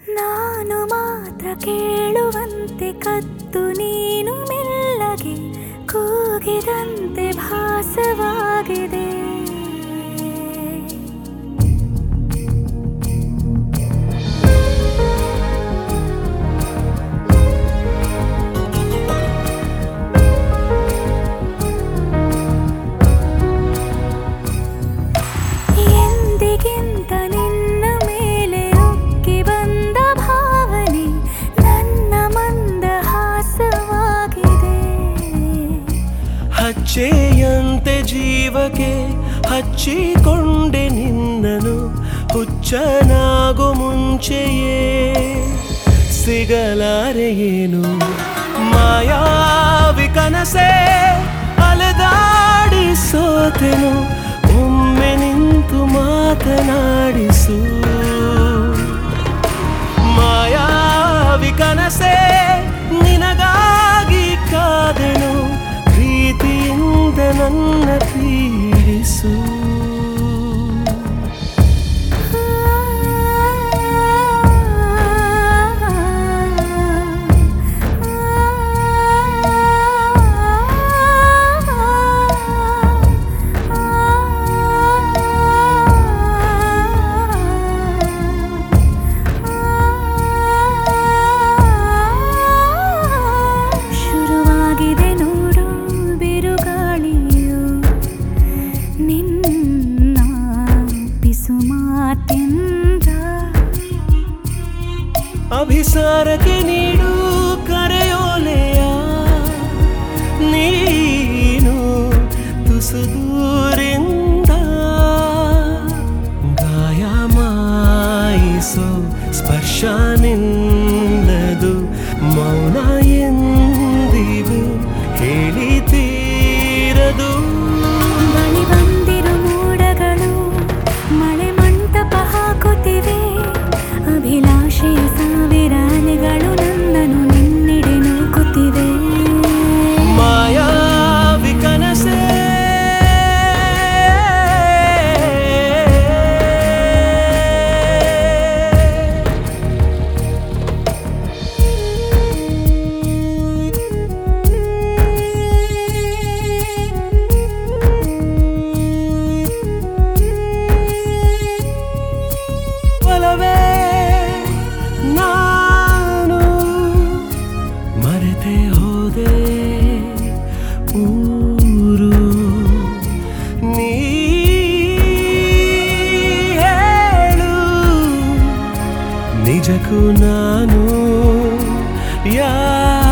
ನಾನು ಮಾತ್ರ ಕೇಳುವಂತೆ ಕತ್ತು ನೀನು ಮೆಲ್ಲಗೆ ಕೂಗಿದಂತೆ ಭಾಸವಾಗಿದೆ. ಎಂದಿಗಿಂತ ನಿನ್ನ ಮೇಲೆ ಉಕ್ಕಿ ಬಂದ ಭಾವನೆ ನನ್ನ ಮಂದಹಾಸವಾಗಿದೆ. ಹಚ್ಚೆಯಂತೆ ಜೀವಕ್ಕೆ ಹಚ್ಚಿಕೊಂಡೆ ನಿನ್ನನು ಹುಚ್ಚನಾಗೋ ಮುಂಚೆಯೇ ಸಿಗಲಾರೆ ಏನು ಮಾಯಾವಿ ಕನಸೆ ಅಲೆದಾಡಿ ಸೋತೆನು. ಒಮ್ಮೆ ನಿಂತು ಮಾತನಾಡಿಸು ಮಾಯಾವಿ ಕನಸೆ ನಿನಗಾಗಿ ಕಾದೆನು. ಪ್ರೀತಿಯಿಂದ ನನ್ನ ಪೀಡಿಸು. ಅಭಿಸಾರಕ್ಕೆ ನೀಡು ಕರೆಯೋಲೆಯ ನೀನು ತುಸು ದೂರಿಂದ ಗಾಯ ಮಾಯಿಸೋ ಸ್ಪರ್ಶ ನಿನ್ನದು ಮೌನ ಎಂದಿಗೂ ಹೇಳಿತೀರದು. ಬಳಿ ಬಂದಿರು ಮೋಡಗಳು ಮಳೆ ಮಂಟಪ ಹಾಕುತ್ತಿವೆ. ಅಭಿಲಾಷೆಯ ಸಾವಿರ ಅಲೆಗಳು ನನ್ನನ್ನು ನಿನ್ನೆಡೆ ನೂಕುತ್ತಿವೆ. ಮಾಯಾವಿ ಕನಸೆ ಒಲವೇ ನಾನು ಮರೆತೆ ಹೋದೆ ಊರು ನೀ ಹೇಳು ನಿಜಕ್ಕೂ ನಾನು